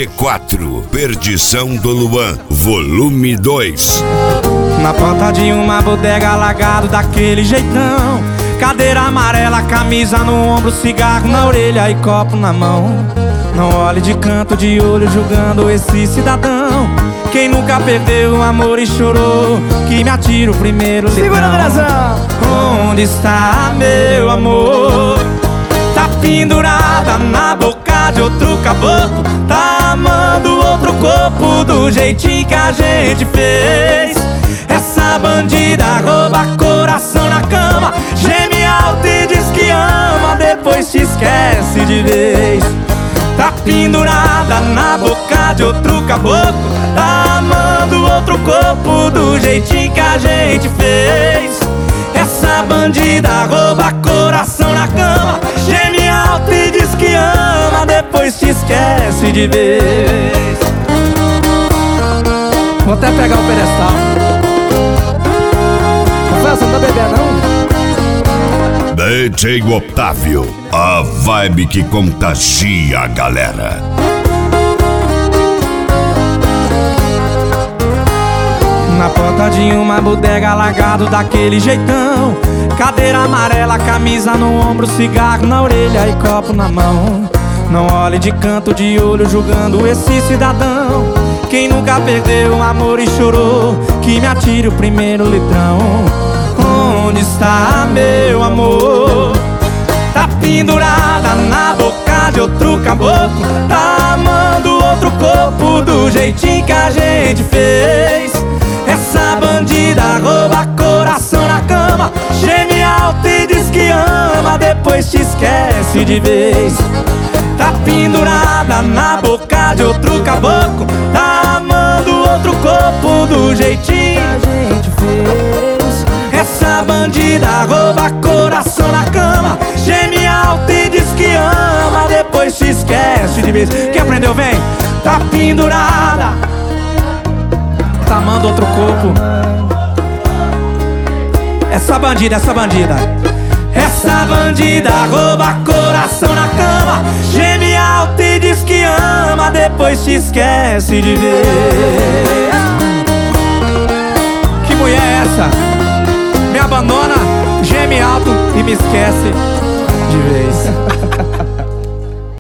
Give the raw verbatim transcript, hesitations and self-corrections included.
C quatro, Perdição do Luan, volume dois. Na porta de uma bodega, alagado daquele jeitão, cadeira amarela, camisa no ombro, cigarro na orelha e copo na mão. Não olhe de canto de olho julgando esse cidadão. Quem nunca perdeu o amor e chorou, que me atira o primeiro litrão. Segura a operação. Onde está meu amor? Tá pendurada na boca de outro caboclo, tá amando outro corpo do jeitinho que a gente fez. Essa bandida rouba coração na cama, geme alto e diz que ama, depois te esquece de vez. Tá pendurada na boca de outro caboclo, tá amando outro corpo do jeitinho que a gente fez. Essa bandida rouba coração na cama, geme alto e diz que ama, depois te esquece de vez. Vou até pegar o pedestal. Rafael, você não tá bebendo, não? D J Otávio, a vibe que contagia a galera. Na porta de uma bodega, alagado daquele jeitão, cadeira amarela, camisa no ombro, cigarro na orelha e copo na mão. Não olhe de canto de olho julgando esse cidadão. Quem nunca perdeu o amor e chorou, que me atire o primeiro litrão. Onde está meu amor? Tá pendurada na boca de outro caboclo, tá amando outro corpo do jeitinho que a gente fez. Essa bandida rouba coração na cama, geme alto e diz que ama, depois te esquece de vez. Tá pendurada na boca de outro caboclo, tá amando outro corpo do jeitinho que a gente fez. Essa bandida rouba coração na cama, geme alto e diz que ama, depois te esquece de vez. Quem aprendeu vem. Tá pendurada, tá amando outro corpo. Essa bandida, essa bandida Essa bandida rouba coração na cama, geme alto e diz que ama, depois te esquece de ver. Que mulher é essa? Me abandona, geme alto e me esquece de vez.